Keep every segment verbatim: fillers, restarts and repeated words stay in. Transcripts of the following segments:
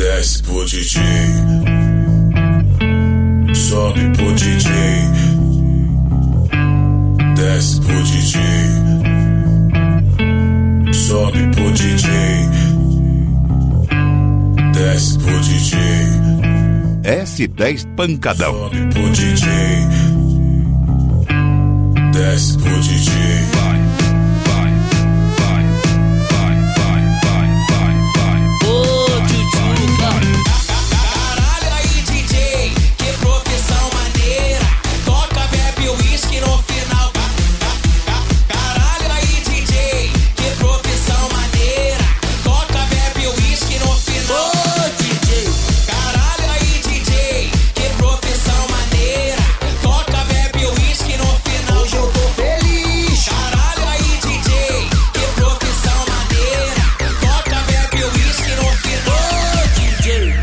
Desce pro D J, sobe pro D J. Desce pro D J, sobe pro D J. Desce pro D J, S dez Pancadão. sobe pro D J. Desce pro D J. Vai, vai, vai, vai, vai, vai, vai, vai. Ô, Tchutchuca. Caralho aí, D J, que profissão maneira. Toca, bebe uísque no final. Caralho aí, D J, que profissão maneira. Toca, bebe uísque no final. Ô, D J. Caralho aí, D J, que profissão maneira. Toca, bebe uísque no final. Hoje eu tô feliz. Caralho aí, D J, que profissão maneira. Toca, bebe uísque no final. Ô, D J.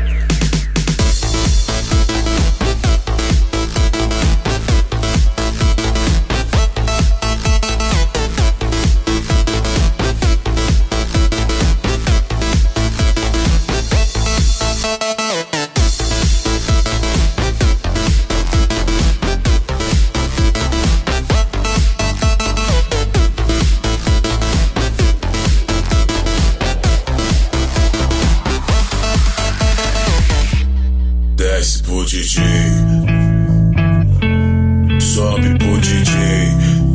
Desce pro D J, sobe pro D J.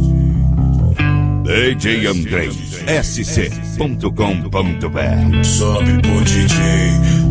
D J Andrei S C ponto com ponto B R. Sobe pro D J.